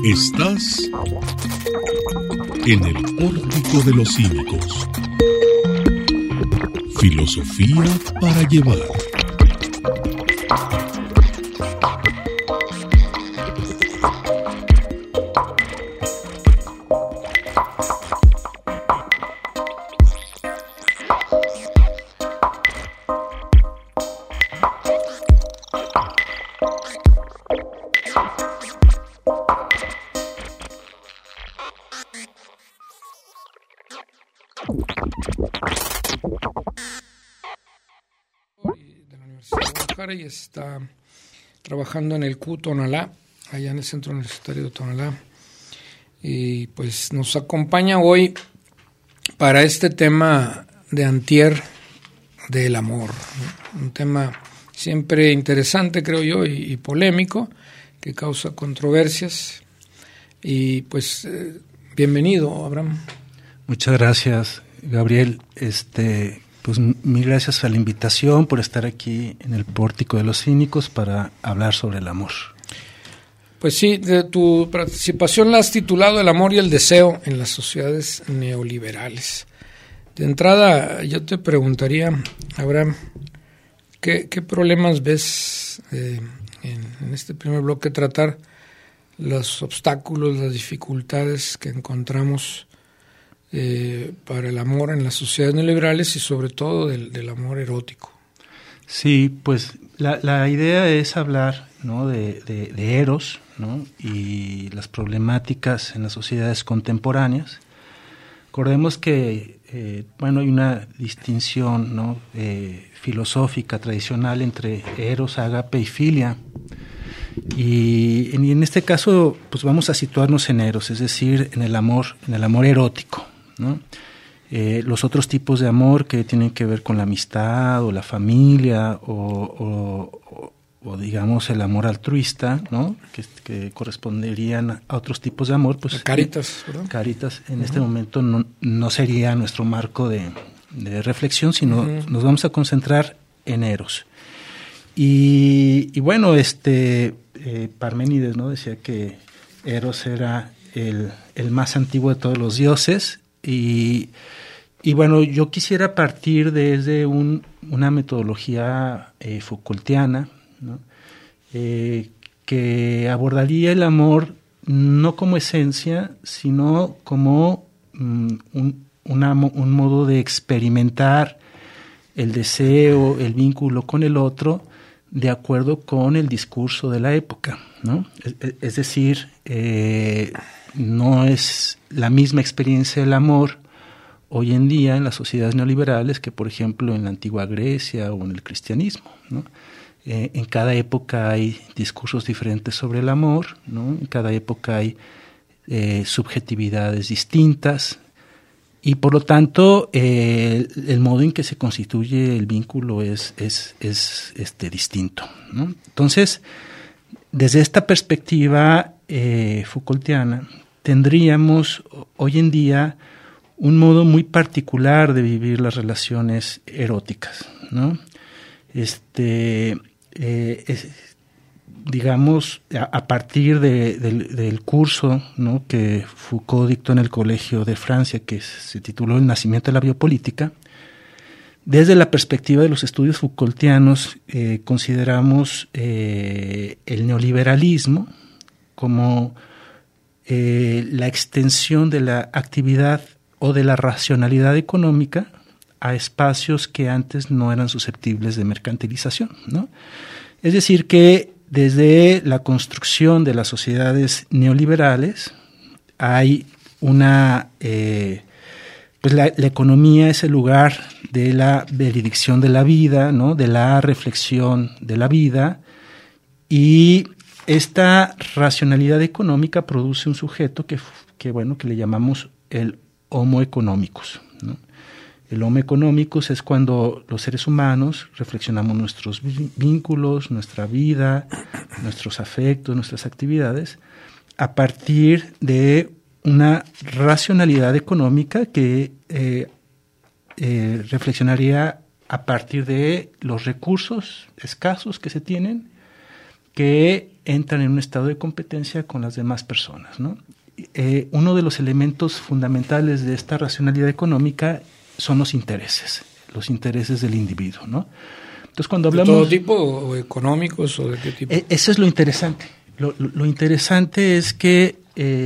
Estás en el Pórtico de los Cínicos. Filosofía para llevar. De la Universidad de Guadalajara y está trabajando en el CU Tonalá, allá en el Centro Universitario de Tonalá, y pues nos acompaña hoy para este tema de antier del amor, ¿no? Un tema siempre interesante, creo yo, y polémico, que causa controversias. Y pues bienvenido, Abraham. Muchas gracias, Gabriel. Pues mil gracias a la invitación por estar aquí en el Pórtico de los Cínicos para hablar sobre el amor. Pues sí, de tu participación la has titulado El amor y el deseo en las sociedades neoliberales. De entrada, yo te preguntaría, Abraham, ¿qué problemas ves en este primer bloque tratar los obstáculos, las dificultades que encontramos para el amor en las sociedades neoliberales y sobre todo del amor erótico? Sí, pues la idea es hablar, ¿no?, de Eros, ¿no?, y las problemáticas en las sociedades contemporáneas. Recordemos que hay una distinción, ¿no?, filosófica tradicional entre Eros, ágape y filia. Y en este caso, pues vamos a situarnos en Eros, es decir, en el amor erótico, ¿no? Los otros tipos de amor que tienen que ver con la amistad o la familia o digamos el amor altruista, ¿no?, que corresponderían a otros tipos de amor, pues Caritas, ¿verdad? Caritas en este momento no sería nuestro marco de reflexión, sino nos vamos a concentrar en Eros. Y bueno, Parménides, ¿no?, decía que Eros era el más antiguo de todos los dioses. Y bueno, yo quisiera partir desde una metodología Foucaultiana, ¿no?, que abordaría el amor no como esencia, sino como un modo de experimentar el deseo, el vínculo con el otro, de acuerdo con el discurso de la época, ¿no? Es decir, no es la misma experiencia del amor hoy en día en las sociedades neoliberales que, por ejemplo, en la antigua Grecia o en el cristianismo, ¿no? En cada época hay discursos diferentes sobre el amor, ¿no? En cada época hay subjetividades distintas y, por lo tanto, el modo en que se constituye el vínculo es distinto, ¿no? Entonces, desde esta perspectiva Foucaultiana, tendríamos hoy en día un modo muy particular de vivir las relaciones eróticas, ¿no? Digamos, a partir del curso, ¿no?, que Foucault dictó en el Colegio de Francia, que se tituló El nacimiento de la biopolítica, desde la perspectiva de los estudios Foucaultianos consideramos el neoliberalismo como la extensión de la actividad o de la racionalidad económica a espacios que antes no eran susceptibles de mercantilización, ¿no? Es decir, que desde la construcción de las sociedades neoliberales hay una... pues la economía es el lugar de la veredicción de la vida, ¿no?, de la reflexión de la vida, y esta racionalidad económica produce un sujeto que le llamamos el Homo economicus, ¿no? El Homo economicus es cuando los seres humanos reflexionamos nuestros vínculos, nuestra vida, nuestros afectos, nuestras actividades, a partir de una racionalidad económica que reflexionaría a partir de los recursos escasos que se tienen, que entran en un estado de competencia con las demás personas, ¿no? Uno de los elementos fundamentales de esta racionalidad económica son los intereses del individuo, ¿no? Entonces, cuando hablamos... ¿De todo tipo o económicos o de qué tipo? Eso es lo interesante. Lo interesante es que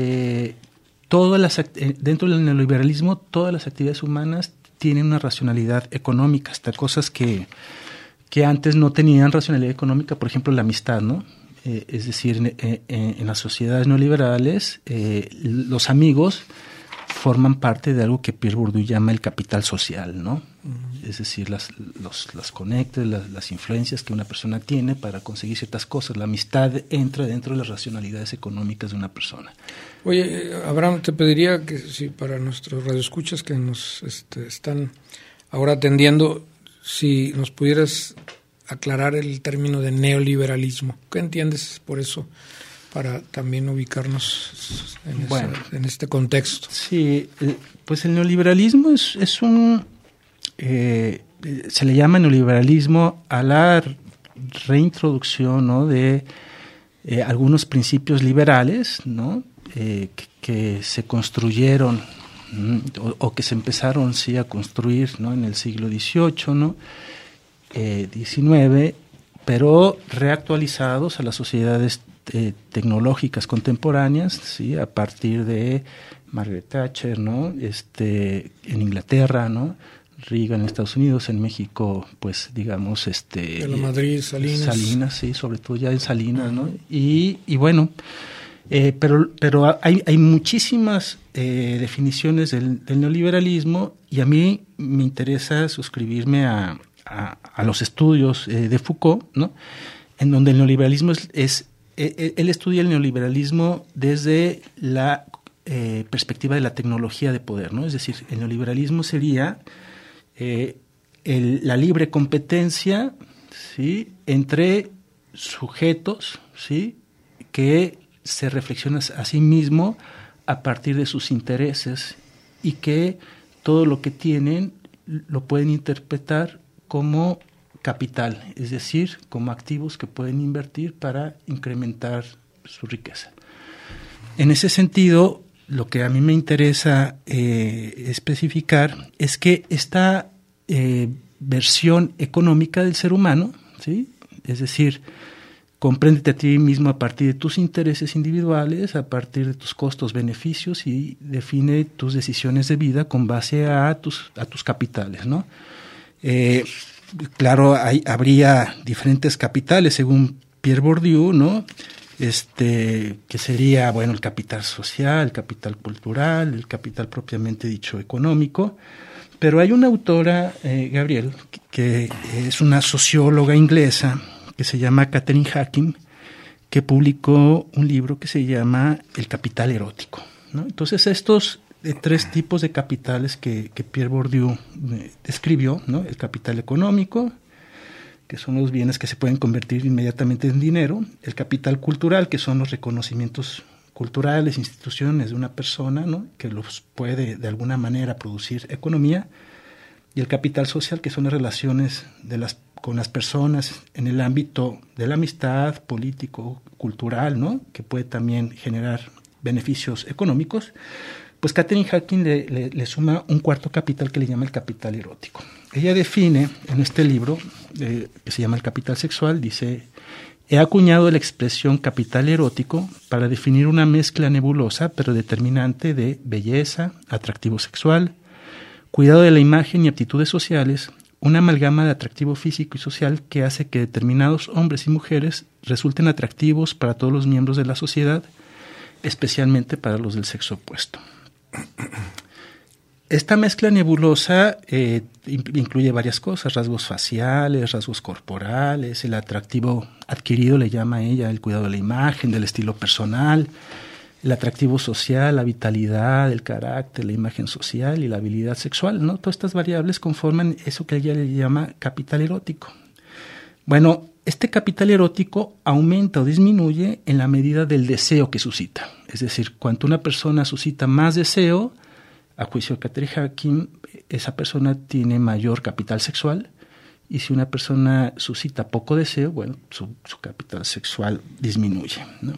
dentro del neoliberalismo todas las actividades humanas tienen una racionalidad económica, hasta cosas que antes no tenían racionalidad económica, por ejemplo, la amistad, ¿no? Es decir, en las sociedades neoliberales, los amigos forman parte de algo que Pierre Bourdieu llama el capital social, ¿no? Uh-huh. Es decir, las conectes, las influencias que una persona tiene para conseguir ciertas cosas. La amistad entra dentro de las racionalidades económicas de una persona. Oye, Abraham, te pediría que si para nuestros radioescuchas que nos están ahora atendiendo, si nos pudieras aclarar el término de neoliberalismo. ¿Qué entiendes por eso? Para también ubicarnos en este contexto. Sí, pues el neoliberalismo es un... se le llama neoliberalismo a la reintroducción, ¿no?, de algunos principios liberales, ¿no?, que se construyeron o que se empezaron a construir, ¿no?, en el siglo XVIII, ¿no?, XIX, pero reactualizados a las sociedades tecnológicas contemporáneas, ¿sí?, a partir de Margaret Thatcher, ¿no?, en Inglaterra, ¿no?, Reagan en Estados Unidos, en México, pues digamos, de la Madrid, Salinas. Salinas, sí, sobre todo ya en Salinas, ¿no? Y bueno, pero hay muchísimas definiciones del neoliberalismo, y a mí me interesa suscribirme a los estudios de Foucault, ¿no?, en donde el neoliberalismo él estudia el neoliberalismo desde la perspectiva de la tecnología de poder, ¿no? Es decir, el neoliberalismo sería la libre competencia, ¿sí?, entre sujetos, ¿sí?, que se reflexionan a sí mismo a partir de sus intereses, y que todo lo que tienen lo pueden interpretar como capital, es decir, como activos que pueden invertir para incrementar su riqueza. En ese sentido, lo que a mí me interesa especificar es que esta versión económica del ser humano, ¿sí?, es decir, compréndete a ti mismo a partir de tus intereses individuales, a partir de tus costos, beneficios, y define tus decisiones de vida con base a tus capitales, ¿no? Claro, habría diferentes capitales según Pierre Bourdieu, ¿no? Que sería, bueno, el capital social, el capital cultural, el capital propiamente dicho económico. Pero hay una autora, Gabriel, que es una socióloga inglesa, que se llama Catherine Hacking, que publicó un libro que se llama El capital erótico, ¿no? Entonces, estos tres tipos de capitales que Pierre Bourdieu describió, ¿no? El capital económico, que son los bienes que se pueden convertir inmediatamente en dinero; el capital cultural, que son los reconocimientos culturales, instituciones de una persona, ¿no?, que los puede de alguna manera producir economía; y el capital social, que son las relaciones con las personas en el ámbito de la amistad, político, cultural, ¿no?, que puede también generar beneficios económicos. Pues Catherine Hacking le suma un cuarto capital que le llama el capital erótico. Ella define en este libro, que se llama El capital sexual, dice: he acuñado la expresión capital erótico para definir una mezcla nebulosa pero determinante de belleza, atractivo sexual, cuidado de la imagen y aptitudes sociales, una amalgama de atractivo físico y social que hace que determinados hombres y mujeres resulten atractivos para todos los miembros de la sociedad, especialmente para los del sexo opuesto. Esta mezcla nebulosa incluye varias cosas: rasgos faciales, rasgos corporales, el atractivo adquirido, le llama ella, el cuidado de la imagen, del estilo personal, el atractivo social, la vitalidad, el carácter, la imagen social y la habilidad sexual, ¿no? Todas estas variables conforman eso que ella le llama capital erótico. Bueno, este capital erótico aumenta o disminuye en la medida del deseo que suscita. Es decir, cuanto una persona suscita más deseo, a juicio de Catherine Hacking, esa persona tiene mayor capital sexual, y si una persona suscita poco deseo, bueno, su capital sexual disminuye, ¿no?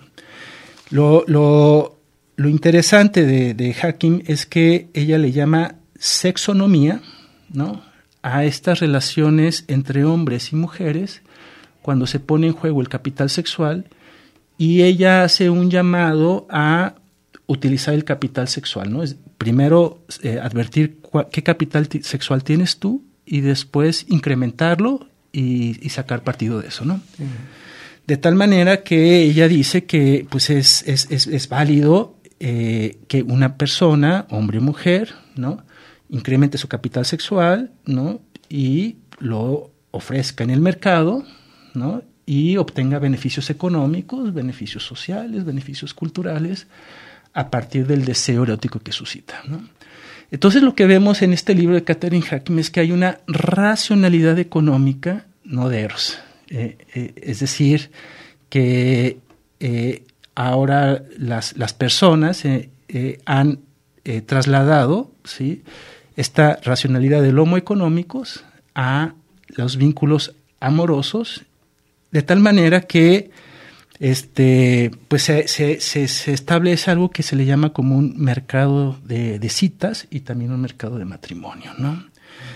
Lo interesante de Hakim es que ella le llama sexonomía, ¿no?, a estas relaciones entre hombres y mujeres cuando se pone en juego el capital sexual, y ella hace un llamado a utilizar el capital sexual, ¿no? Primero advertir qué capital sexual tienes tú y después incrementarlo y sacar partido de eso, ¿no? De tal manera que ella dice que pues es válido que una persona, hombre o mujer, ¿no?, incremente su capital sexual, ¿no?, y lo ofrezca en el mercado, ¿no?, y obtenga beneficios económicos, beneficios sociales, beneficios culturales a partir del deseo erótico que suscita, ¿no? Entonces lo que vemos en este libro de Catherine Hakim es que hay una racionalidad económica, no de Eros. Es decir, que ahora las personas han trasladado, ¿sí?, esta racionalidad del homo económicos a los vínculos amorosos, de tal manera que pues se establece algo que se le llama como un mercado de citas y también un mercado de matrimonio, ¿no?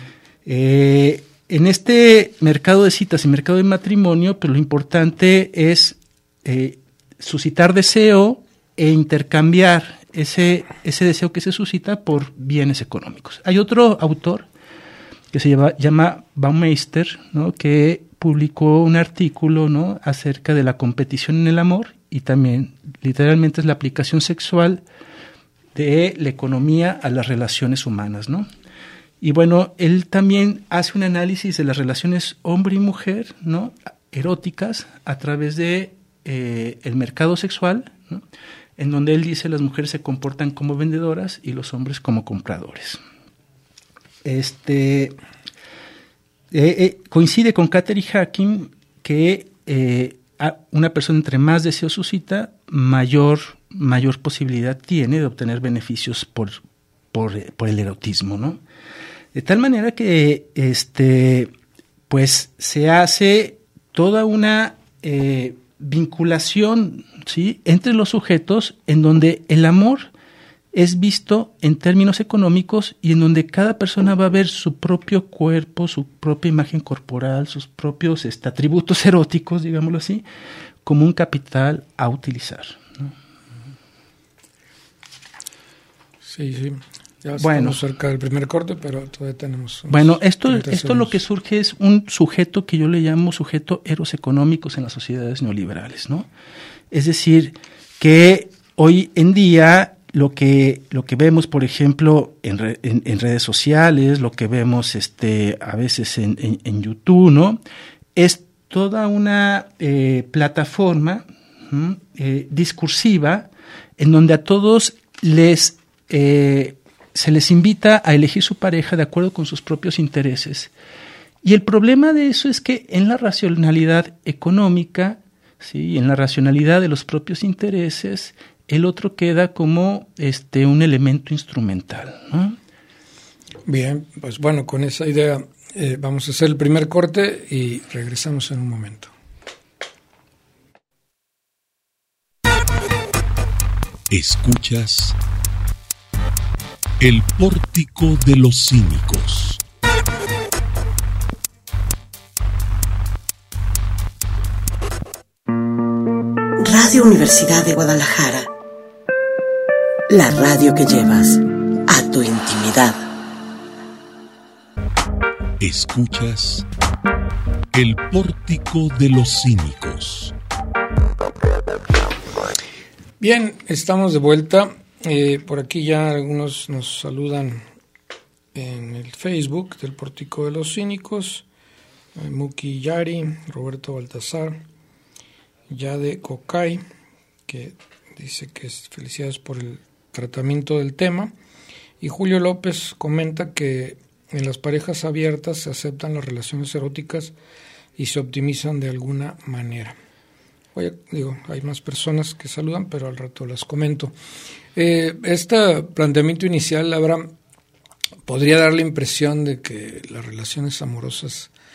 En este mercado de citas y mercado de matrimonio, pues lo importante es suscitar deseo e intercambiar ese deseo que se suscita por bienes económicos. Hay otro autor que se llama Baumeister, ¿no?, que publicó un artículo, ¿no?, acerca de la competición en el amor, y también literalmente es la aplicación sexual de la economía a las relaciones humanas, ¿no? Y bueno, él también hace un análisis de las relaciones hombre y mujer, ¿no?, eróticas a través de el mercado sexual, ¿no?, en donde él dice las mujeres se comportan como vendedoras y los hombres como compradores. Coincide con Catherine Hakim que una persona entre más deseo suscita, mayor posibilidad tiene de obtener beneficios por el erotismo, ¿no? De tal manera que pues se hace toda una vinculación, ¿sí?, entre los sujetos, en donde el amor es visto en términos económicos y en donde cada persona va a ver su propio cuerpo, su propia imagen corporal, sus propios atributos eróticos, digámoslo así, como un capital a utilizar, ¿no? Sí. Ya estamos cerca del primer corte, pero todavía tenemos... Bueno, esto lo que surge es un sujeto que yo le llamo sujeto eros económicos en las sociedades neoliberales, ¿no? Es decir, que hoy en día lo que vemos, por ejemplo, en redes sociales, lo que vemos a veces en YouTube, ¿no?, es toda una plataforma discursiva en donde a todos se les invita a elegir su pareja de acuerdo con sus propios intereses. Y el problema de eso es que en la racionalidad económica, ¿sí?, en la racionalidad de los propios intereses, el otro queda como un elemento instrumental, ¿no? Bien, pues bueno, con esa idea vamos a hacer el primer corte y regresamos en un momento. Escuchas El Pórtico de los Cínicos. Radio Universidad de Guadalajara. La radio que llevas a tu intimidad. Escuchas El Pórtico de los Cínicos. Bien, estamos de vuelta. Por aquí ya algunos nos saludan en el Facebook del Pórtico de los Cínicos. Muki Yari, Roberto Baltasar, Yade Cocay, que dice que felicidades por el tratamiento del tema. Y Julio López comenta que en las parejas abiertas se aceptan las relaciones eróticas y se optimizan de alguna manera. Oye, hay más personas que saludan, pero al rato las comento. Este planteamiento inicial, Abraham, podría dar la impresión de que las relaciones amorosas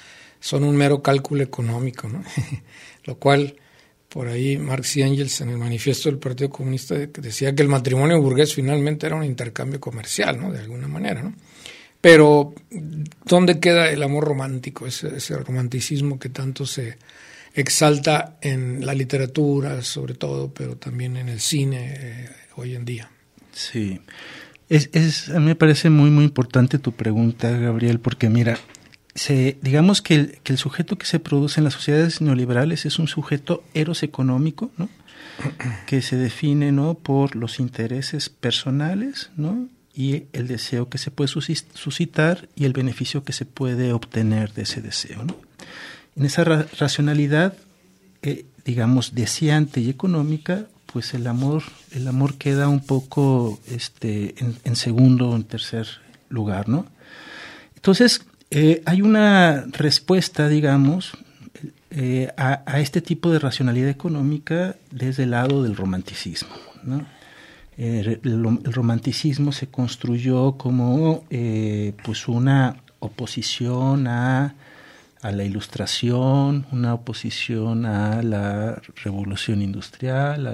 son un mero cálculo económico, ¿no? Lo cual, por ahí Marx y Engels en el manifiesto del Partido Comunista decía que el matrimonio burgués finalmente era un intercambio comercial, ¿no? De alguna manera, ¿no? Pero ¿dónde queda el amor romántico, ese romanticismo que tanto se exalta en la literatura, sobre todo, pero también en el cine hoy en día? Sí, a mí me parece muy, muy importante tu pregunta, Gabriel, porque mira, digamos que el sujeto que se produce en las sociedades neoliberales es un sujeto eros económico, ¿no? Que se define, ¿no?, por los intereses personales, ¿no?, y el deseo que se puede suscitar y el beneficio que se puede obtener de ese deseo, ¿no? En esa racionalidad, digamos, deseante y económica, pues el amor queda un poco en segundo o en tercer lugar, ¿no? Entonces, hay una respuesta, digamos, a este tipo de racionalidad económica desde el lado del romanticismo, ¿no? El romanticismo se construyó como pues una oposición a la Ilustración, una oposición a la Revolución Industrial,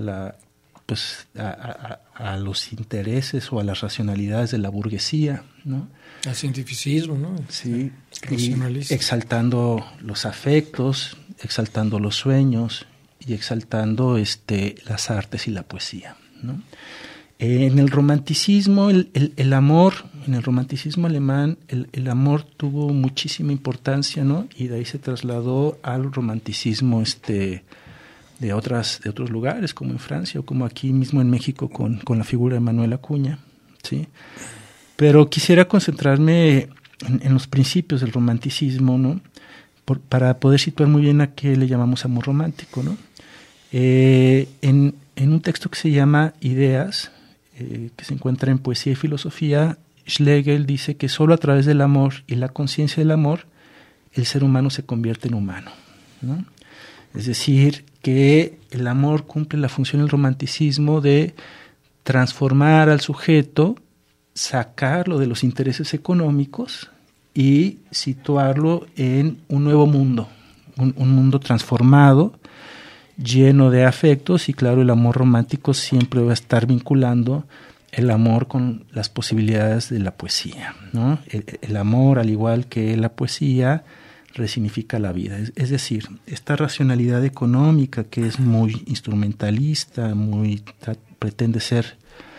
a los intereses o a las racionalidades de la burguesía, ¿no? Al cientificismo, ¿no? Sí, exaltando los afectos, exaltando los sueños y exaltando las artes y la poesía, ¿no? En el romanticismo, el amor, en el romanticismo alemán, el amor tuvo muchísima importancia, ¿no? Y de ahí se trasladó al romanticismo de otros lugares, como en Francia o como aquí mismo en México con la figura de Manuel Acuña, ¿sí? Pero quisiera concentrarme en los principios del romanticismo, ¿no? Para poder situar muy bien a qué le llamamos amor romántico, ¿no? En un texto que se llama Ideas, que se encuentra en Poesía y Filosofía, Schlegel dice que solo a través del amor y la conciencia del amor el ser humano se convierte en humano, ¿no? Es decir, que el amor cumple la función del romanticismo de transformar al sujeto, sacarlo de los intereses económicos y situarlo en un nuevo mundo, un mundo transformado, lleno de afectos, y claro, el amor romántico siempre va a estar vinculando el amor con las posibilidades de la poesía, ¿no? El amor, al igual que la poesía, resignifica la vida. Es decir, esta racionalidad económica que es muy instrumentalista, pretende ser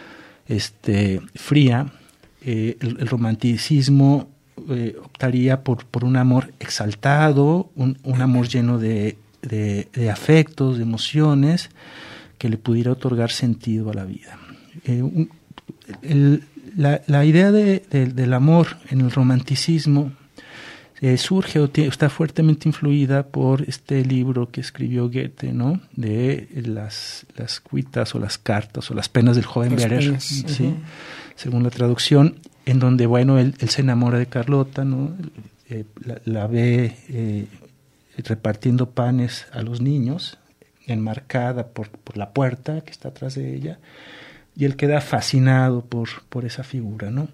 fría, el romanticismo optaría por un amor exaltado, un amor lleno de afectos, de emociones, que le pudiera otorgar sentido a la vida. La idea del amor en el romanticismo surge o está fuertemente influida por este libro que escribió Goethe, ¿no?, de las cuitas o las cartas o las penas del joven Werther, ¿sí? Uh-huh. Según la traducción, en donde, bueno, él se enamora de Carlota, ¿no? La ve repartiendo panes a los niños, enmarcada por la puerta que está atrás de ella, y él queda fascinado por esa figura, ¿no?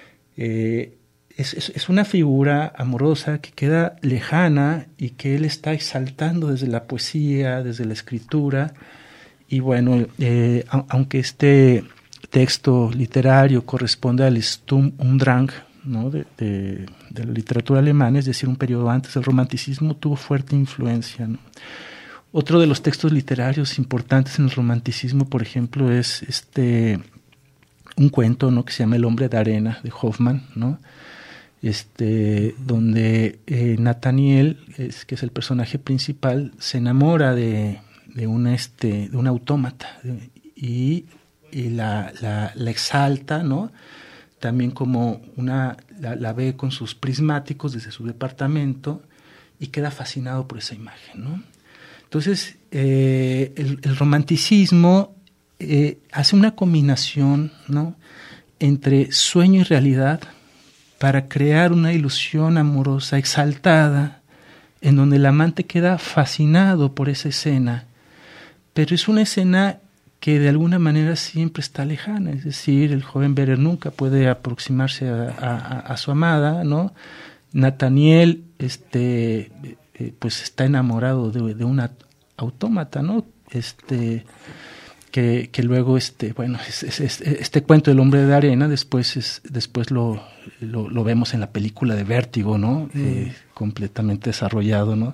Es una figura amorosa que queda lejana y que él está exaltando desde la poesía, desde la escritura, y bueno, aunque este texto literario corresponde al Sturm und Drang, ¿no?, de la literatura alemana, es decir, un periodo antes del romanticismo, tuvo fuerte influencia, ¿no? Otro de los textos literarios importantes en el romanticismo, por ejemplo, es un cuento, ¿no?, que se llama El hombre de arena, de Hoffmann, ¿no?, donde Nathaniel, que es el personaje principal, se enamora de un autómata y la exalta, ¿no?, también como la ve con sus prismáticos desde su departamento y queda fascinado por esa imagen, ¿no? Entonces, el romanticismo hace una combinación, ¿no?, entre sueño y realidad para crear una ilusión amorosa exaltada en donde el amante queda fascinado por esa escena, pero es una escena que de alguna manera siempre está lejana, es decir, el joven Werther nunca puede aproximarse a su amada, ¿no?, Nathaniel pues está enamorado de una autómata, ¿no? Que luego este cuento del hombre de arena después lo vemos en la película de Vértigo, ¿no? Completamente desarrollado, ¿no?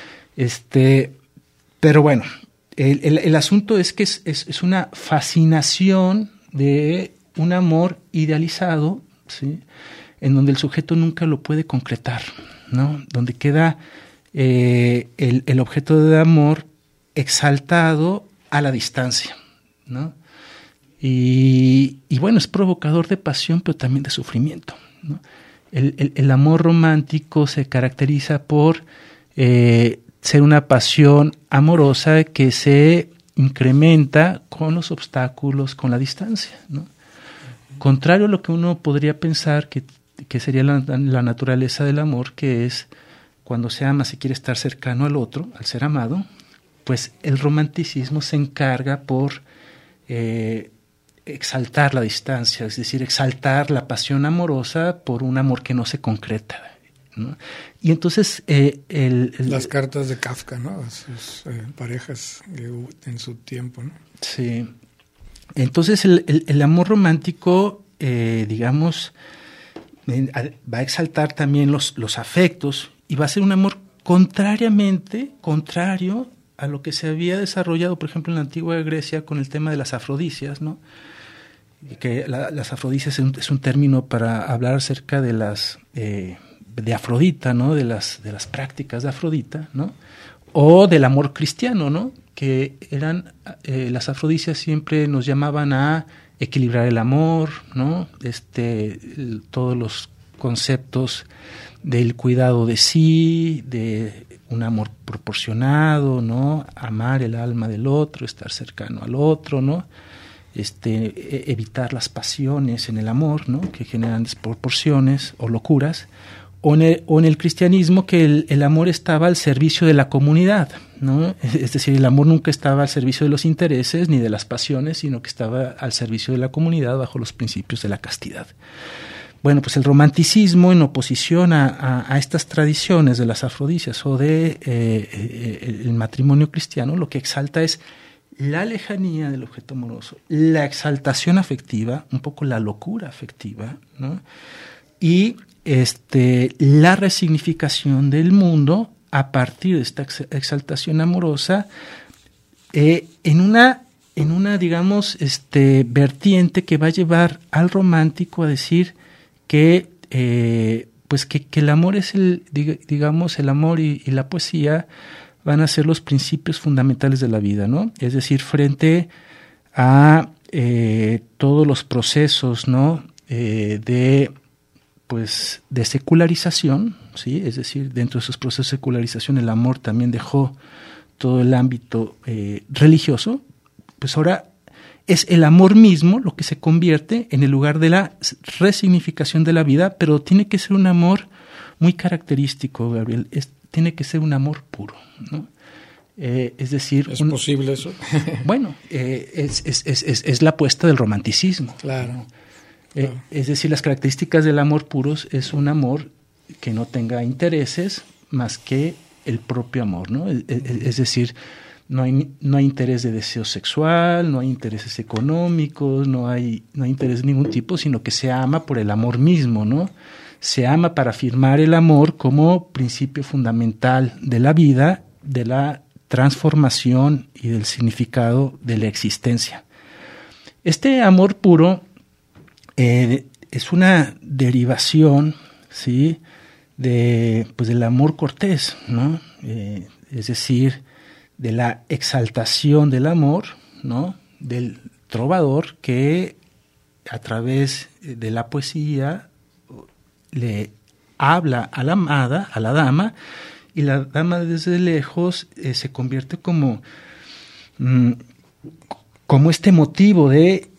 Pero bueno, el asunto es que es una fascinación de un amor idealizado, ¿sí? En donde el sujeto nunca lo puede concretar, ¿no? Donde queda el objeto de amor exaltado a la distancia, ¿no? Y bueno, es provocador de pasión, pero también de sufrimiento, ¿no? El amor romántico se caracteriza por ser una pasión amorosa que se incrementa con los obstáculos, con la distancia, ¿no? Contrario a lo que uno podría pensar que sería la naturaleza del amor, que es cuando se ama, se quiere estar cercano al otro, al ser amado, pues el romanticismo se encarga por exaltar la distancia, es decir, exaltar la pasión amorosa por un amor que no se concreta, ¿no? Y entonces las cartas de Kafka, ¿no? A sus parejas en su tiempo, ¿no? Sí. Entonces el amor romántico, digamos, va a exaltar también los afectos y va a ser un amor contrario a lo que se había desarrollado, por ejemplo, en la antigua Grecia con el tema de las afrodisias, ¿no? Que las afrodisias es un término para hablar acerca de de Afrodita, ¿no? De las prácticas de Afrodita, ¿no? O del amor cristiano, ¿no? Que eran las afrodisias siempre nos llamaban a equilibrar el amor, ¿no? Todos los conceptos del cuidado de sí, de un amor proporcionado, ¿no? Amar el alma del otro, estar cercano al otro, ¿no? Evitar las pasiones en el amor, ¿no? Que generan desproporciones o locuras. O en el cristianismo que el amor estaba al servicio de la comunidad, ¿no? Es decir, el amor nunca estaba al servicio de los intereses ni de las pasiones, sino que estaba al servicio de la comunidad bajo los principios de la castidad. Bueno, pues el romanticismo, en oposición a estas tradiciones de las afrodisias o de el matrimonio cristiano, lo que exalta es la lejanía del objeto amoroso, la exaltación afectiva, un poco la locura afectiva, ¿no? Y la resignificación del mundo a partir de esta exaltación amorosa en una digamos vertiente que va a llevar al romántico a decir que el amor es el amor y la poesía van a ser los principios fundamentales de la vida, ¿no? Es decir, frente a todos los procesos, ¿no? de secularización, ¿sí? Es decir, dentro de esos procesos de secularización el amor también dejó todo el ámbito religioso, pues ahora es el amor mismo lo que se convierte en el lugar de la resignificación de la vida, pero tiene que ser un amor muy característico, Gabriel, tiene que ser un amor puro, ¿no? Es decir... ¿Es posible eso? Bueno, es la apuesta del romanticismo. Claro. Es decir, las características del amor puro es un amor que no tenga intereses más que el propio amor, ¿no? Es decir, no hay interés de deseo sexual, no hay intereses económicos, no hay interés de ningún tipo, sino que se ama por el amor mismo, ¿no? Se ama para afirmar el amor como principio fundamental de la vida, de la transformación y del significado de la existencia. Este amor puro es una derivación, ¿sí? Del amor cortés, ¿no? Es decir, de la exaltación del amor, ¿no? Del trovador que a través de la poesía le habla a la amada, a la dama, y la dama desde lejos se convierte como este motivo de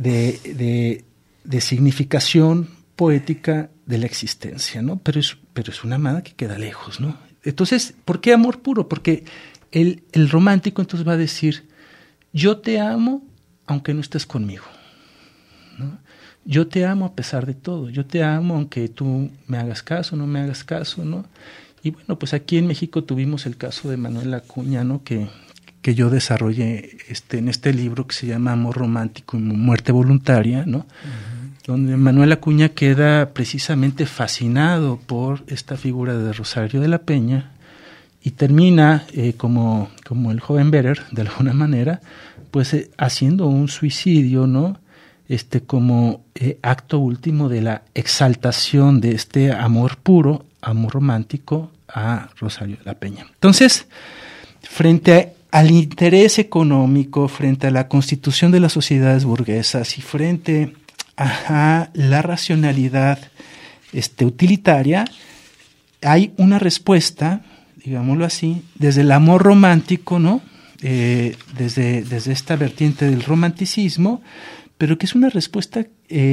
significación poética de la existencia, ¿no? Pero es una amada que queda lejos, ¿no? Entonces, ¿por qué amor puro? Porque el romántico entonces va a decir, yo te amo aunque no estés conmigo, ¿no? yo te amo a pesar de todo, yo te amo aunque tú me hagas caso, no me hagas caso, ¿no? Y bueno, pues aquí en México tuvimos el caso de Manuel Acuña, ¿no? Que yo desarrollé en este libro que se llama Amor Romántico y Muerte Voluntaria, ¿no? Donde Manuel Acuña queda precisamente fascinado por esta figura de Rosario de la Peña y termina, como el joven Berer, de alguna manera, pues haciendo un suicidio, ¿no? Como acto último de la exaltación de este amor puro, amor romántico a Rosario de la Peña. Entonces, frente al interés económico, frente a la constitución de las sociedades burguesas y frente a la racionalidad utilitaria, hay una respuesta, digámoslo así, desde el amor romántico, ¿no? Desde esta vertiente del romanticismo, pero que es una respuesta,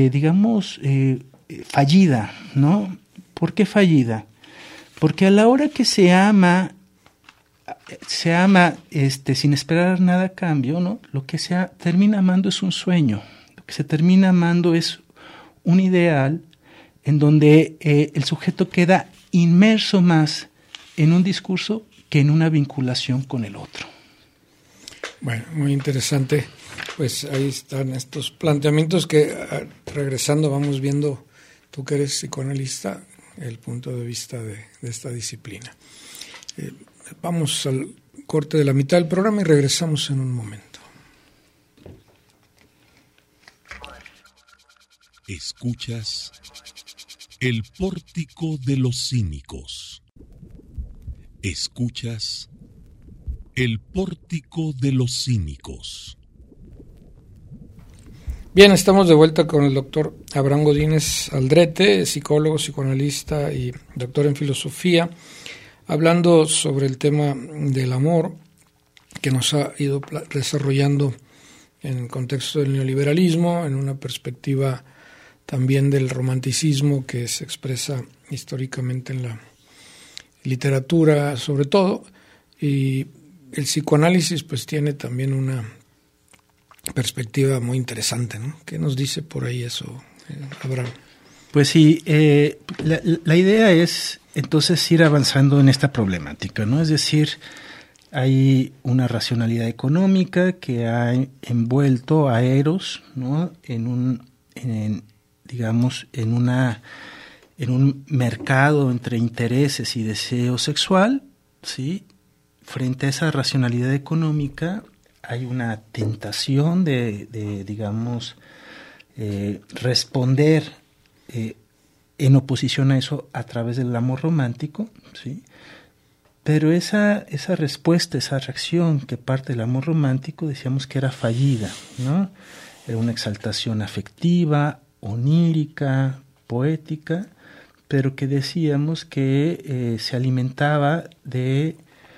fallida, ¿no? ¿Por qué fallida? Porque a la hora que se ama sin esperar nada a cambio, ¿no? Lo que se termina amando es un sueño, lo que se termina amando es un ideal en donde el sujeto queda inmerso más en un discurso que en una vinculación con el otro. Bueno, muy interesante. Pues ahí están estos planteamientos que, regresando, vamos viendo, tú que eres psicoanalista, el punto de vista de esta disciplina. Vamos al corte de la mitad del programa y regresamos en un momento. Escuchas El Pórtico de los Cínicos. Escuchas El Pórtico de los Cínicos. Bien, estamos de vuelta con el doctor Abraham Godínez Aldrete, psicólogo, psicoanalista y doctor en filosofía, hablando sobre el tema del amor que nos ha ido desarrollando en el contexto del neoliberalismo, en una perspectiva también del romanticismo que se expresa históricamente en la literatura sobre todo, y el psicoanálisis pues tiene también una perspectiva muy interesante, ¿no? ¿Qué nos dice por ahí eso, Abraham? Pues sí, la idea es entonces ir avanzando en esta problemática, ¿no? Es decir, hay una racionalidad económica que ha envuelto a Eros, ¿no? en un mercado entre intereses y deseo sexual, ¿sí? Frente a esa racionalidad económica hay una tentación de responder en oposición a eso a través del amor romántico, ¿sí? Pero esa respuesta, esa reacción que parte del amor romántico, decíamos que era fallida, ¿no? Era una exaltación afectiva, onírica, poética, pero que decíamos que se alimentaba de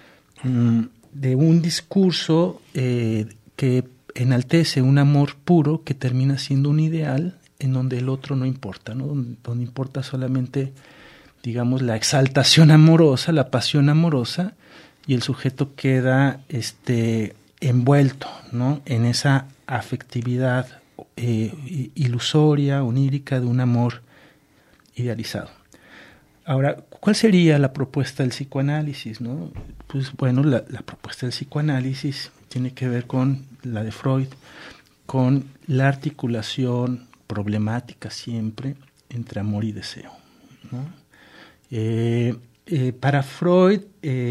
un discurso que enaltece un amor puro que termina siendo un ideal en donde el otro no importa, ¿no? Donde importa solamente, digamos, la exaltación amorosa, la pasión amorosa, y el sujeto queda envuelto, ¿no? En esa afectividad ilusoria, onírica de un amor idealizado. Ahora, ¿cuál sería la propuesta del psicoanálisis, no? Pues bueno, la propuesta del psicoanálisis tiene que ver con la de Freud, con la articulación problemática siempre entre amor y deseo, ¿no? Para Freud,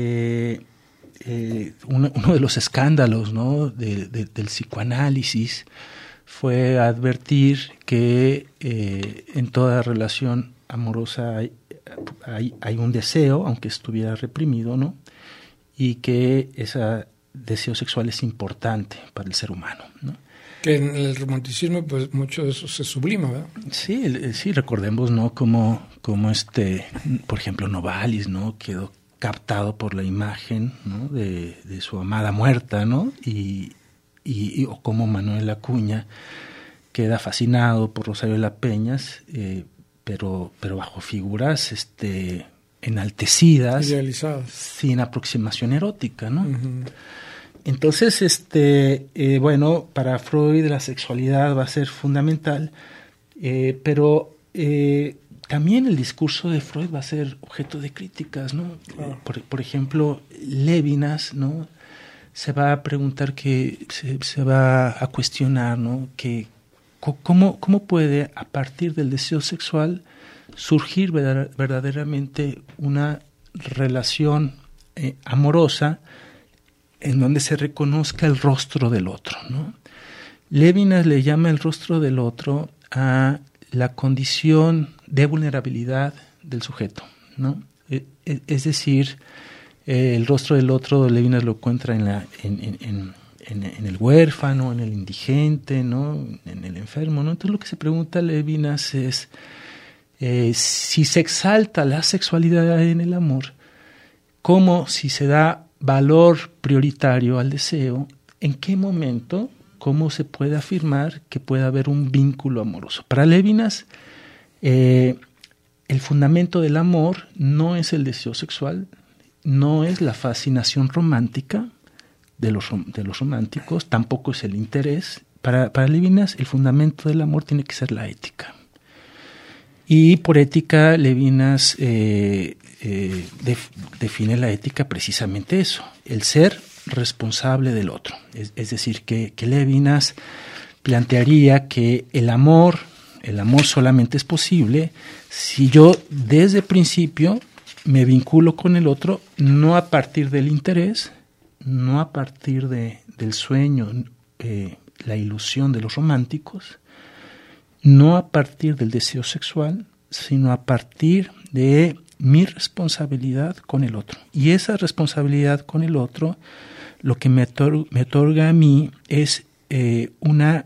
uno de los escándalos, ¿no? del psicoanálisis fue advertir que en toda relación amorosa hay un deseo, aunque estuviera reprimido, ¿no? Y que ese deseo sexual es importante para el ser humano, ¿no? Que en el romanticismo, pues, mucho de eso se sublima, ¿verdad? Sí, recordemos, ¿no? Como por ejemplo, Novalis, ¿no? Quedó captado por la imagen, ¿no? de su amada muerta, ¿no? O como Manuel Acuña queda fascinado por Rosario de la Peña, pero bajo figuras enaltecidas, idealizadas, sin aproximación erótica, ¿no? Uh-huh. Entonces, bueno, para Freud la sexualidad va a ser fundamental, Pero también el discurso de Freud va a ser objeto de críticas, ¿no? Claro. Por ejemplo, Lévinas, ¿no? Se va a preguntar, se va a cuestionar, ¿no? Que ¿cómo puede, a partir del deseo sexual, surgir verdaderamente una relación amorosa en donde se reconozca el rostro del otro, ¿no? Lévinas le llama el rostro del otro a la condición de vulnerabilidad del sujeto, ¿no? Es decir, el rostro del otro, Lévinas lo encuentra en el huérfano, en el indigente, ¿no? En el enfermo, ¿no? Entonces lo que se pregunta Lévinas es si se exalta la sexualidad en el amor, como si se da valor prioritario al deseo, ¿en qué momento, cómo se puede afirmar que puede haber un vínculo amoroso? Para Lévinas, el fundamento del amor no es el deseo sexual, no es la fascinación romántica de los románticos, tampoco es el interés. Para Lévinas, el fundamento del amor tiene que ser la ética. Y por ética, Lévinas define la ética precisamente eso, el ser responsable del otro. Es decir, que Lévinas plantearía que el amor solamente es posible si yo desde el principio me vinculo con el otro, no a partir del interés, no a partir del sueño, la ilusión de los románticos, no a partir del deseo sexual, sino a partir de mi responsabilidad con el otro. Y esa responsabilidad con el otro, lo que me otorga a mí es una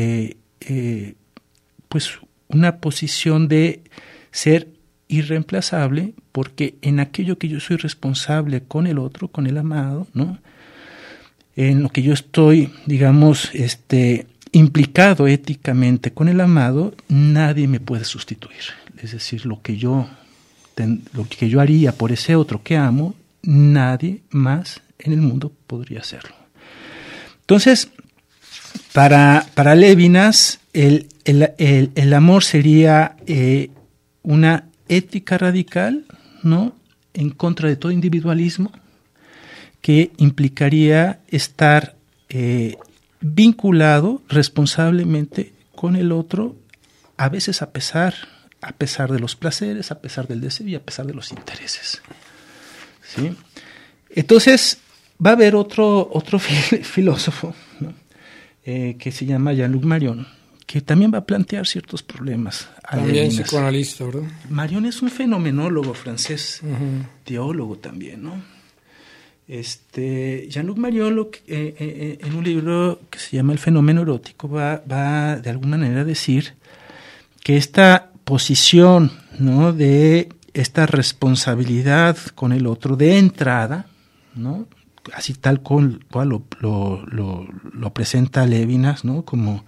posición de ser irreemplazable, porque en aquello que yo soy responsable con el otro, con el amado, ¿no? En lo que yo estoy, digamos, implicado éticamente con el amado, nadie me puede sustituir. Es decir, lo que yo haría por ese otro que amo, nadie más en el mundo podría hacerlo. Entonces, para Lévinas, el amor sería una ética radical, ¿no? En contra de todo individualismo, que implicaría estar vinculado responsablemente con el otro, a veces a pesar de los placeres, a pesar del deseo y a pesar de los intereses. ¿Sí? Entonces, va a haber otro filósofo, ¿no? Que se llama Jean-Luc Marion, que también va a plantear ciertos problemas. También psicoanalista, ¿verdad? Marion es un fenomenólogo francés, teólogo también, ¿no? Jean-Luc Marion, en un libro que se llama El fenómeno erótico, va de alguna manera a decir que esta posición, ¿no? De esta responsabilidad con el otro de entrada, ¿no? Así tal cual lo presenta Lévinas, ¿no? Como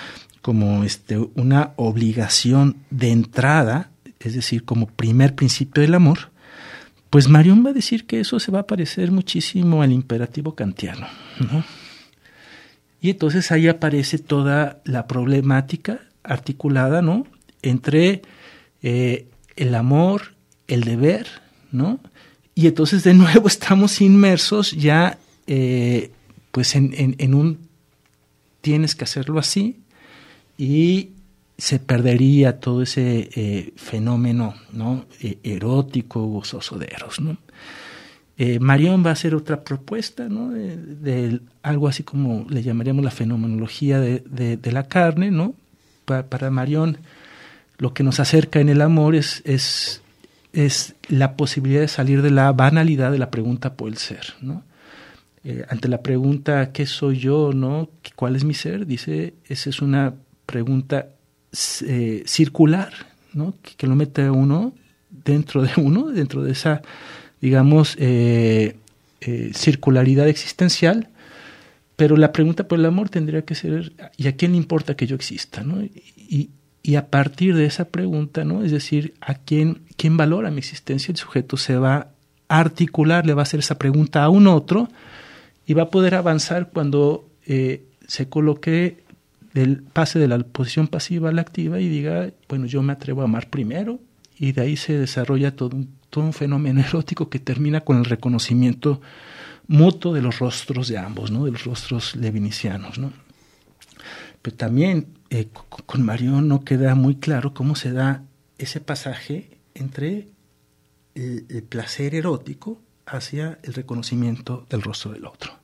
una obligación de entrada, es decir, como primer principio del amor, pues Marion va a decir que eso se va a parecer muchísimo al imperativo kantiano, ¿no? Y entonces ahí aparece toda la problemática articulada, ¿no? Entre el amor, el deber, ¿no? Y entonces de nuevo estamos inmersos ya pues en un tienes que hacerlo así, y se perdería todo ese fenómeno, ¿no? Erótico, gozoso de Eros, ¿no? Marion va a hacer otra propuesta, ¿no? De algo así como le llamaríamos la fenomenología de la carne, ¿no? Para Marion, lo que nos acerca en el amor es la posibilidad de salir de la banalidad de la pregunta por el ser, ¿no? Ante la pregunta ¿qué soy yo?, ¿no? ¿Cuál es mi ser? Dice, esa es una pregunta circular, ¿no? Que lo mete a uno, dentro de esa, digamos, circularidad existencial. Pero la pregunta por el amor tendría que ser, ¿y a quién le importa que yo exista?, ¿no? Y a partir de esa pregunta, ¿no? Es decir, ¿a quién valora mi existencia? El sujeto se va a articular, le va a hacer esa pregunta a un otro y va a poder avanzar cuando se coloque pase de la posición pasiva a la activa y diga, bueno, yo me atrevo a amar primero, y de ahí se desarrolla todo un fenómeno erótico que termina con el reconocimiento mutuo de los rostros de ambos, ¿no? De los rostros levinicianos, ¿no? Pero también con Marion no queda muy claro cómo se da ese pasaje entre el placer erótico hacia el reconocimiento del rostro del otro.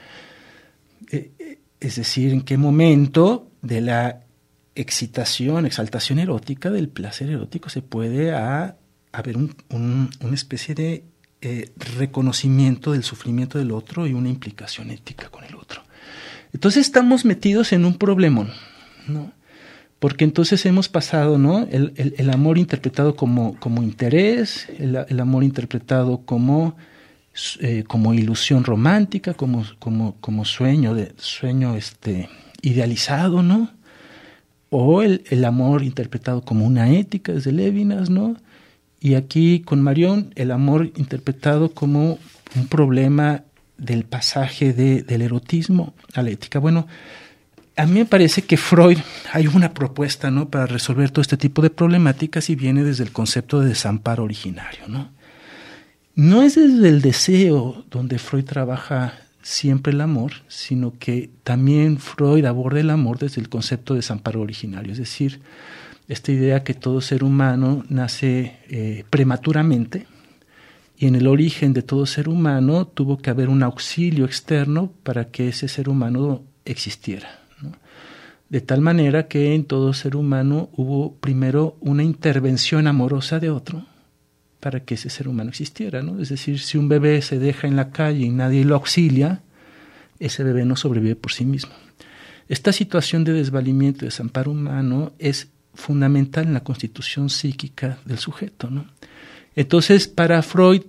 Es decir, en qué momento de la exaltación erótica, del placer erótico, se puede haber una especie de reconocimiento del sufrimiento del otro y una implicación ética con el otro. Entonces estamos metidos en un problemón, ¿no? Porque entonces hemos pasado, ¿no? El amor interpretado como interés, el amor interpretado como ilusión romántica, como sueño idealizado, ¿no? O el amor interpretado como una ética desde Lévinas, ¿no? Y aquí con Marion, el amor interpretado como un problema del pasaje del erotismo a la ética. Bueno, a mí me parece que Freud, hay una propuesta, ¿no?, para resolver todo este tipo de problemáticas, y viene desde el concepto de desamparo originario, ¿no? No es desde el deseo donde Freud trabaja siempre el amor, sino que también Freud aborda el amor desde el concepto de desamparo originario, es decir, esta idea que todo ser humano nace prematuramente, y en el origen de todo ser humano tuvo que haber un auxilio externo para que ese ser humano existiera, ¿no? De tal manera que en todo ser humano hubo primero una intervención amorosa de otro para que ese ser humano existiera, ¿no? Es decir, si un bebé se deja en la calle y nadie lo auxilia, ese bebé no sobrevive por sí mismo. Esta situación de desvalimiento y desamparo humano es fundamental en la constitución psíquica del sujeto, ¿no? Entonces, para Freud,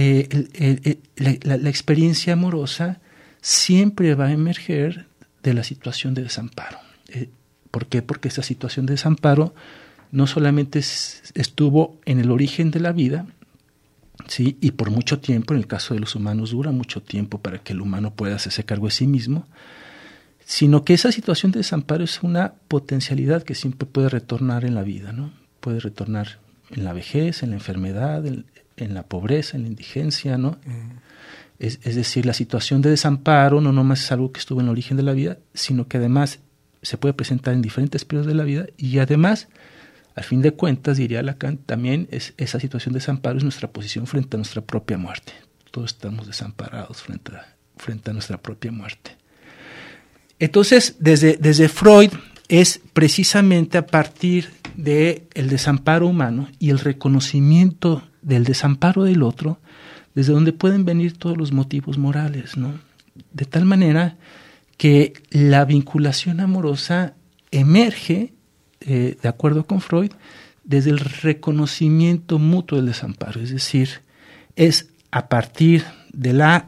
la experiencia amorosa siempre va a emerger de la situación de desamparo. ¿Por qué? Porque esa situación de desamparo no solamente estuvo en el origen de la vida, ¿sí?, y por mucho tiempo, en el caso de los humanos dura mucho tiempo para que el humano pueda hacerse cargo de sí mismo, sino que esa situación de desamparo es una potencialidad que siempre puede retornar en la vida, ¿no? Puede retornar en la vejez, en la enfermedad, en la pobreza, en la indigencia, ¿no? Es decir, la situación de desamparo no nomás es algo que estuvo en el origen de la vida, sino que además se puede presentar en diferentes periodos de la vida, y además, al fin de cuentas, diría Lacan, también esa situación de desamparo es nuestra posición frente a nuestra propia muerte. Todos estamos desamparados frente a nuestra propia muerte. Entonces, desde Freud es precisamente a partir del desamparo humano y el reconocimiento del desamparo del otro, desde donde pueden venir todos los motivos morales, ¿no? De tal manera que la vinculación amorosa emerge, de acuerdo con Freud, desde el reconocimiento mutuo del desamparo, es decir, es a partir de la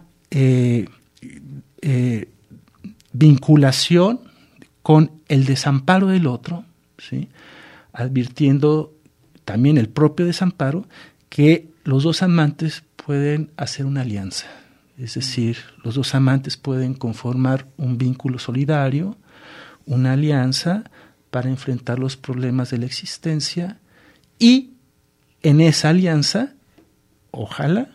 vinculación con el desamparo del otro, ¿sí?, advirtiendo también el propio desamparo, que los dos amantes pueden hacer una alianza. Es decir, los dos amantes pueden conformar un vínculo solidario, una alianza para enfrentar los problemas de la existencia, y en esa alianza, ojalá,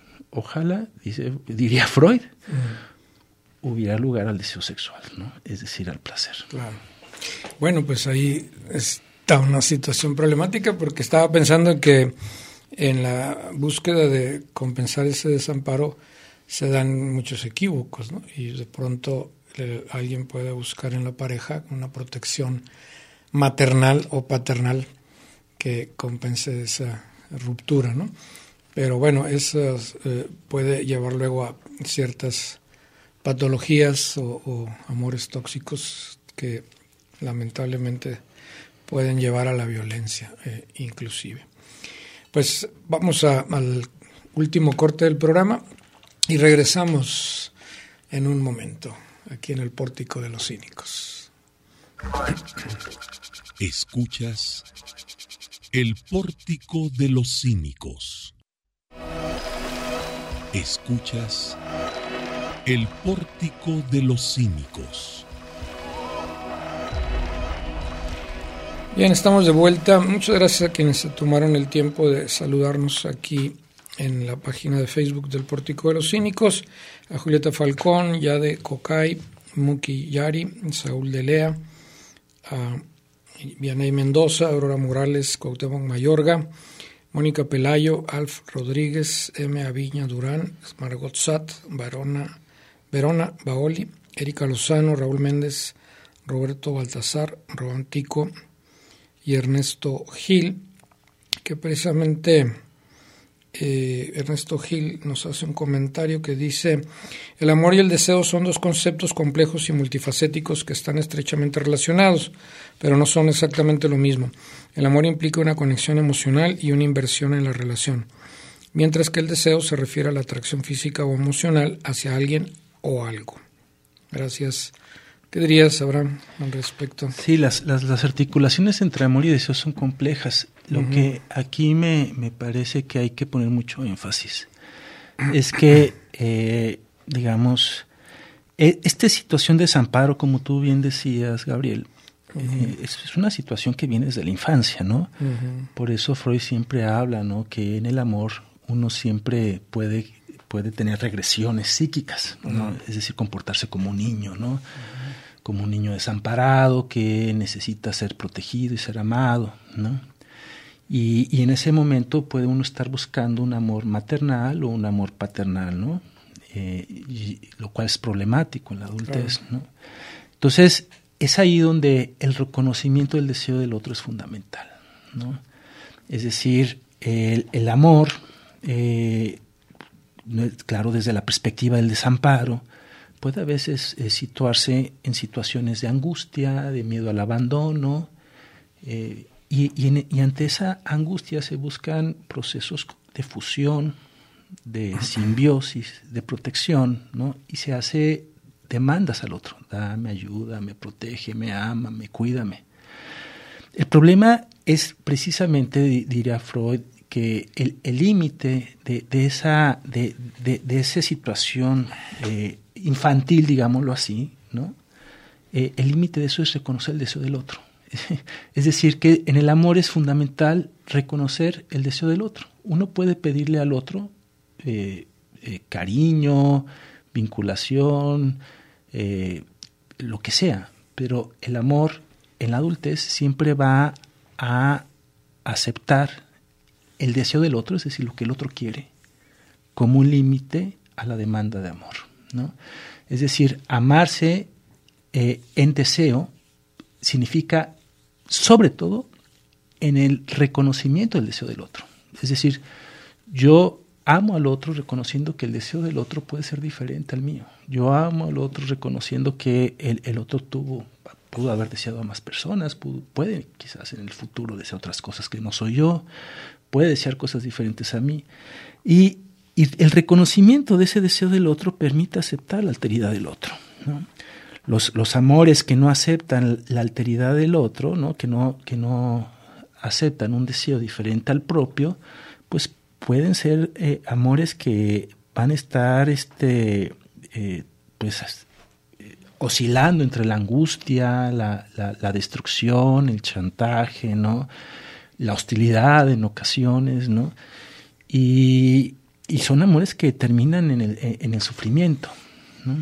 diría Freud, hubiera lugar al deseo sexual, ¿no? Es decir, al placer. Claro. Bueno, pues ahí está una situación problemática, porque estaba pensando que en la búsqueda de compensar ese desamparo se dan muchos equívocos, ¿no? Y de pronto alguien puede buscar en la pareja una protección maternal o paternal que compense esa ruptura, ¿no? Pero bueno, eso puede llevar luego a ciertas patologías o amores tóxicos que lamentablemente pueden llevar a la violencia inclusive. Pues vamos al último corte del programa y regresamos en un momento aquí en el Pórtico de los Cínicos. Escuchas el Pórtico de los Cínicos. Escuchas el Pórtico de los Cínicos. Bien, estamos de vuelta. Muchas gracias a quienes se tomaron el tiempo de saludarnos aquí en la página de Facebook del Pórtico de los Cínicos. A Julieta Falcón, Yade Cocay, Muki Yari, Saúl de Lea, a Vianey Mendoza, Aurora Morales, Cuauhtémoc Mayorga, Mónica Pelayo, Alf Rodríguez, M. Aviña Durán, Margot Sat, Verona Baoli, Erika Lozano, Raúl Méndez, Roberto Baltasar, Robantico y Ernesto Gil, que precisamente Ernesto Gil nos hace un comentario que dice: el amor y el deseo son dos conceptos complejos y multifacéticos que están estrechamente relacionados, pero no son exactamente lo mismo. El amor implica una conexión emocional y una inversión en la relación, mientras que el deseo se refiere a la atracción física o emocional hacia alguien o algo. Gracias. ¿Qué dirías, Abraham, al respecto? Sí, las articulaciones entre amor y deseo son complejas. Lo que aquí me parece que hay que poner mucho énfasis es que, digamos, esta situación de desamparo, como tú bien decías, Gabriel, es una situación que viene desde la infancia, ¿no? Por eso Freud siempre habla, ¿no?, que en el amor uno siempre puede tener regresiones psíquicas, ¿no? Es decir, comportarse como un niño, ¿no? Como un niño desamparado que necesita ser protegido y ser amado, ¿no? Y en ese momento puede uno estar buscando un amor maternal o un amor paternal, ¿no? Lo cual es problemático en la adultez, ¿no? Entonces, es ahí donde el reconocimiento del deseo del otro es fundamental, ¿no? Es decir, el amor, claro, desde la perspectiva del desamparo, puede a veces situarse en situaciones de angustia, de miedo al abandono, y ante esa angustia se buscan procesos de fusión, de simbiosis, de protección, ¿no? Y se hace demandas al otro: dame, ayúdame, protégeme, ámame, cuídame. El problema es precisamente, diría Freud, que el límite de esa situación infantil, digámoslo así, ¿no? El límite de eso es reconocer el deseo del otro. Es decir, que en el amor es fundamental reconocer el deseo del otro. Uno puede pedirle al otro cariño, vinculación, lo que sea, pero el amor en la adultez siempre va a aceptar el deseo del otro, es decir, lo que el otro quiere, como un límite a la demanda de amor, ¿no? Es decir, amarse en deseo significa, sobre todo, en el reconocimiento del deseo del otro. Es decir, yo amo al otro reconociendo que el deseo del otro puede ser diferente al mío. Yo amo al otro reconociendo que el otro pudo haber deseado a más personas, puede quizás en el futuro desear otras cosas que no soy yo, puede desear cosas diferentes a mí. Y el reconocimiento de ese deseo del otro permite aceptar la alteridad del otro, ¿no? Los amores que no aceptan la alteridad del otro, ¿no? Que no aceptan un deseo diferente al propio, pues pueden ser amores que van a estar oscilando entre la angustia, la destrucción, el chantaje, ¿no?, la hostilidad en ocasiones, ¿no? Y son amores que terminan en el sufrimiento, ¿no?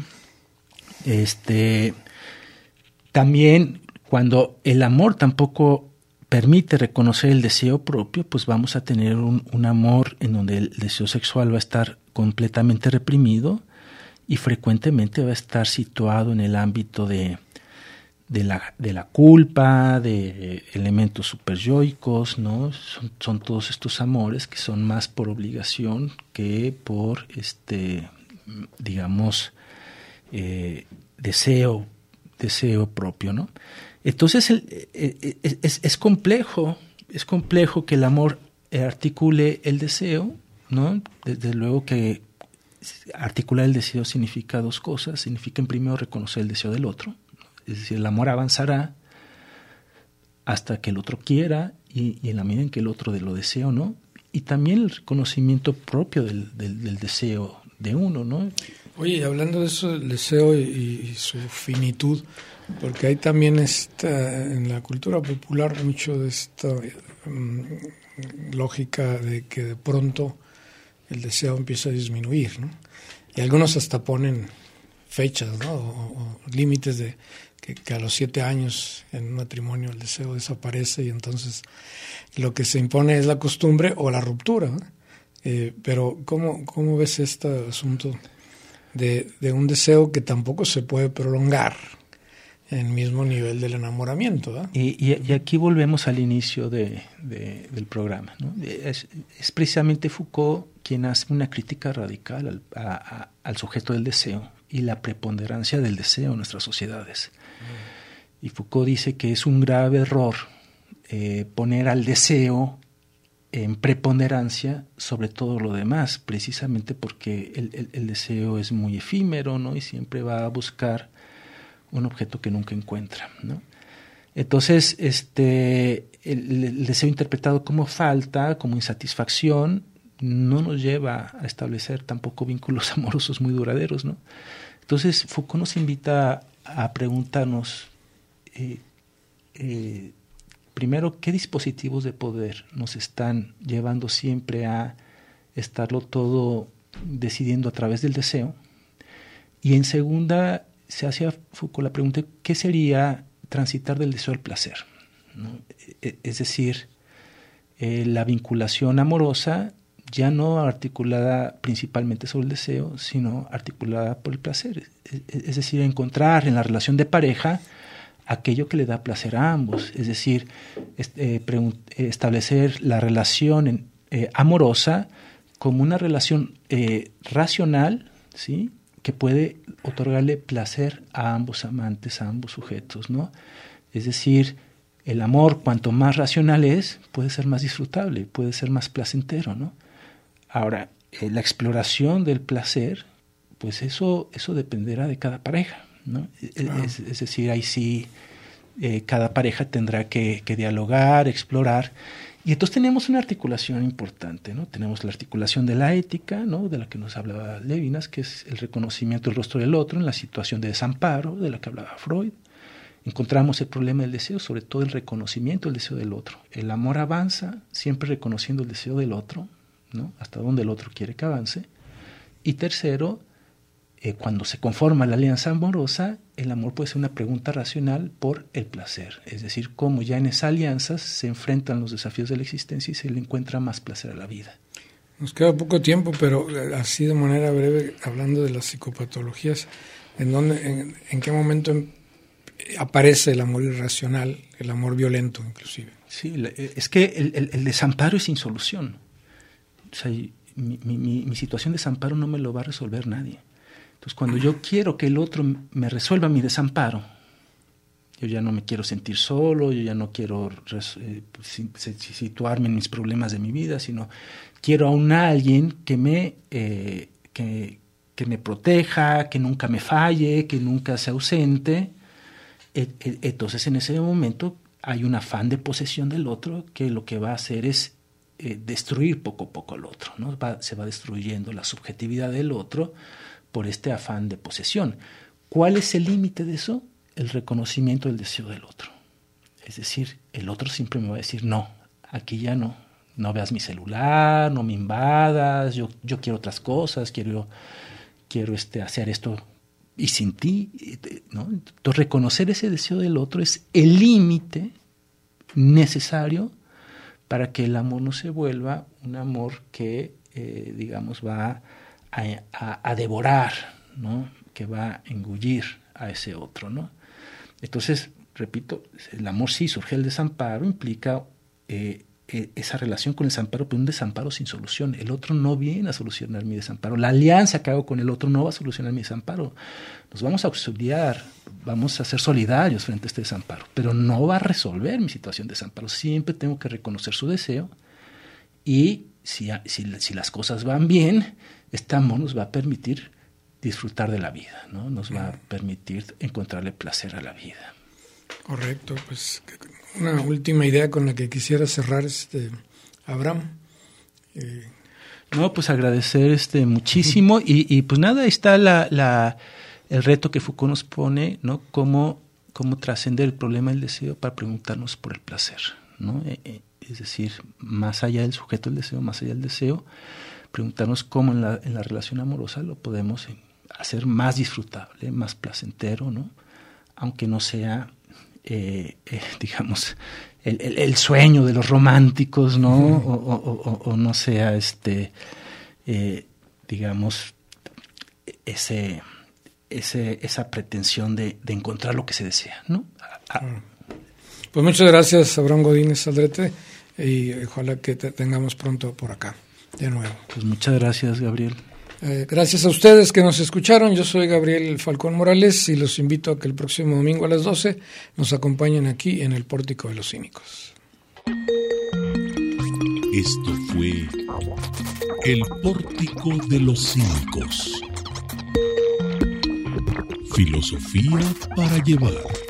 También cuando el amor tampoco permite reconocer el deseo propio, pues vamos a tener un amor en donde el deseo sexual va a estar completamente reprimido y frecuentemente va a estar situado en el ámbito de la culpa, de elementos superyoicos, ¿no? Son todos estos amores que son más por obligación que por deseo propio, ¿no? Entonces es complejo que el amor articule el deseo, ¿no? Desde luego que articular el deseo significa dos cosas. Significa, en primero, reconocer el deseo del otro. Es decir, el amor avanzará hasta que el otro quiera y en la medida en que el otro lo desea o no. Y también el reconocimiento propio del deseo de uno, ¿no? Oye, hablando de eso, del deseo y su finitud, Porque hay también en la cultura popular mucho de esta lógica de que de pronto el deseo empieza a disminuir, ¿no? Y algunos hasta ponen fechas, ¿no? O límites de que a los 7 años en un matrimonio el deseo desaparece y entonces lo que se impone es la costumbre o la ruptura, ¿no? Pero ¿cómo ves este asunto de un deseo que tampoco se puede prolongar en el mismo nivel del enamoramiento, ¿eh? Y aquí volvemos al inicio del programa, ¿no? Es precisamente Foucault quien hace una crítica radical al sujeto del deseo y la preponderancia del deseo en nuestras sociedades. Y Foucault dice que es un grave error poner al deseo en preponderancia sobre todo lo demás, precisamente porque el deseo es muy efímero, ¿no? Y siempre va a buscar un objeto que nunca encuentra, ¿no? Entonces, el deseo interpretado como falta, como insatisfacción, no nos lleva a establecer tampoco vínculos amorosos muy duraderos, ¿no? Entonces, Foucault nos invita a preguntarnos, primero, ¿qué dispositivos de poder nos están llevando siempre a estarlo todo decidiendo a través del deseo? Y en segunda, se hacía Foucault la pregunta, ¿qué sería transitar del deseo al placer? ¿No? Es decir, la vinculación amorosa ya no articulada principalmente sobre el deseo, sino articulada por el placer. Es decir, encontrar en la relación de pareja aquello que le da placer a ambos. Es decir, establecer la relación amorosa como una relación racional, ¿sí?, que puede otorgarle placer a ambos amantes, a ambos sujetos, ¿no? Es decir, el amor, cuanto más racional es, puede ser más disfrutable, puede ser más placentero, ¿no? Ahora, la exploración del placer, pues eso dependerá de cada pareja, ¿no? Claro. Es decir, ahí sí cada pareja tendrá que dialogar, explorar. Y entonces tenemos una articulación importante, ¿no? Tenemos la articulación de la ética, ¿no?, de la que nos hablaba Lévinas, que es el reconocimiento del rostro del otro en la situación de desamparo, de la que hablaba Freud. Encontramos el problema del deseo, sobre todo el reconocimiento del deseo del otro. El amor avanza siempre reconociendo el deseo del otro, ¿no?, hasta donde el otro quiere que avance. Y tercero, cuando se conforma la alianza amorosa, el amor puede ser una pregunta racional por el placer. Es decir, cómo ya en esa alianza se enfrentan los desafíos de la existencia y se le encuentra más placer a la vida. Nos queda poco tiempo, pero así de manera breve, hablando de las psicopatologías, ¿en qué momento aparece el amor irracional, el amor violento inclusive? Sí, es que el desamparo es sin solución. O sea, mi situación de desamparo no me lo va a resolver nadie. Entonces, cuando yo quiero que el otro me resuelva mi desamparo, yo ya no me quiero sentir solo, yo ya no quiero situarme en mis problemas de mi vida, sino quiero a alguien que me proteja, que nunca me falle, que nunca se ausente. Entonces, en ese momento hay un afán de posesión del otro que lo que va a hacer es destruir poco a poco al otro, ¿no? Se va destruyendo la subjetividad del otro por este afán de posesión. ¿Cuál es el límite de eso? El reconocimiento del deseo del otro. Es decir, el otro siempre me va a decir, no, aquí ya no veas mi celular, no me invadas, yo quiero otras cosas, quiero hacer esto y sin ti, ¿no? Entonces, reconocer ese deseo del otro es el límite necesario para que el amor no se vuelva un amor que, digamos, va a devorar, ¿no?, que va a engullir a ese otro, ¿no? Entonces, repito, el amor sí surge del desamparo, implica esa relación con el desamparo, pero un desamparo sin solución. El otro no viene a solucionar mi desamparo. La alianza que hago con el otro no va a solucionar mi desamparo. Nos vamos a auxiliar, vamos a ser solidarios frente a este desamparo, pero no va a resolver mi situación de desamparo. Siempre tengo que reconocer su deseo y si las cosas van bien, este amor nos va a permitir disfrutar de la vida, ¿no? Nos va a permitir encontrarle placer a la vida. Correcto, pues una última idea con la que quisiera cerrar, Abraham. No, pues agradecer muchísimo y pues nada, ahí está el reto que Foucault nos pone, ¿no? Cómo cómo trascender el problema del deseo para preguntarnos por el placer, ¿no? Es decir, más allá del sujeto del deseo, más allá del deseo, preguntarnos cómo en la relación amorosa lo podemos hacer más disfrutable, más placentero, ¿no? Aunque no sea, digamos, el sueño de los románticos, ¿no? O no sea, digamos, esa pretensión de encontrar lo que se desea, ¿no? Pues muchas gracias, Abraham Godínez Aldrete, y ojalá que te tengamos pronto por acá de nuevo. Pues muchas gracias, Gabriel. Gracias a ustedes que nos escucharon. Yo soy Gabriel Falcón Morales y los invito a que el próximo domingo a las 12 nos acompañen aquí en el Pórtico de los Cínicos. Esto fue el Pórtico de los Cínicos. Filosofía para llevar.